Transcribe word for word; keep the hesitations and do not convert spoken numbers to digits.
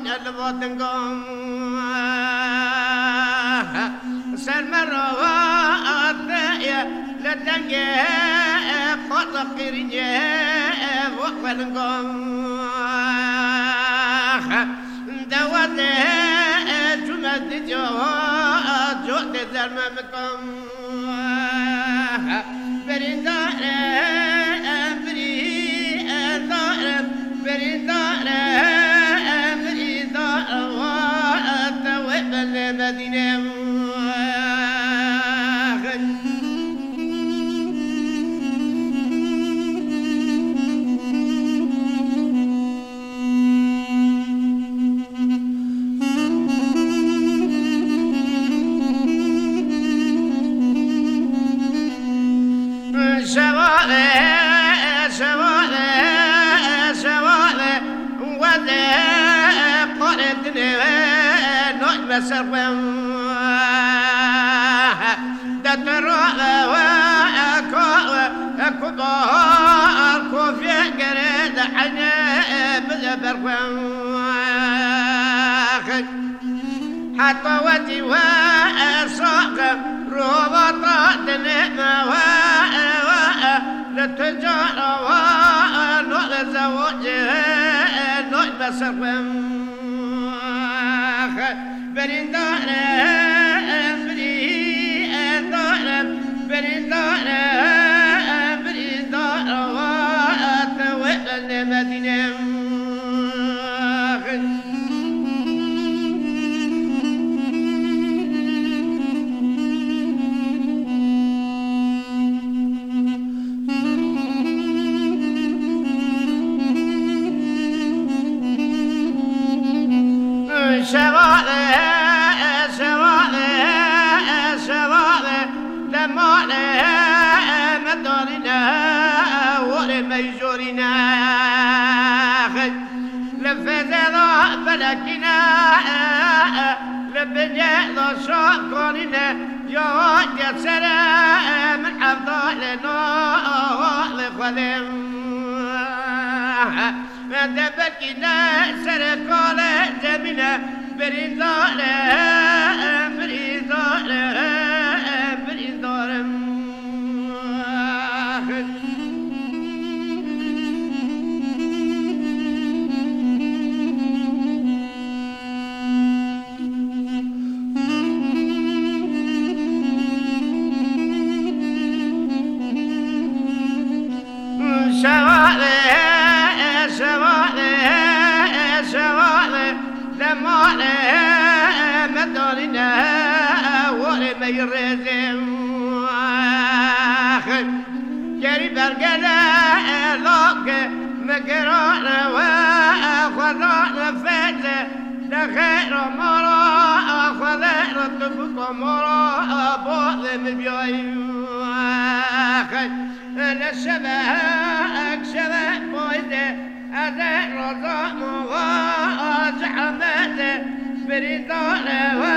البطنكم سلمروات لتنجي قطق رجال وقفلكم دوات جمد جوات جوت زرممكم برندار برندار برندار برندار واتوب المدينة سرهم دتروا وكبار كوفي قرد حناب البرهم حتى ودي وساق روضات نعمة للتجارة ونوع زواج نوع بسرهم برندار برندار برندار برندار واتوب المدينة شغالة شغالة شغالة دمالة مدارنا ورميجورنا لفزنا فلكنا لبنينا شاكرنا يا جسرا من أفضالنا لخلم دبكنا سرقالة جميلة برندارة برندارة برندارة شغالة مدارنا ورميرزم جري برقنا لوك مقرانا وخذانا فات لخير مرا خذير تبقى مرا بعض مبيعي أنا شبهك شبه بويدة أذن رضا مغاز حمد بريدانه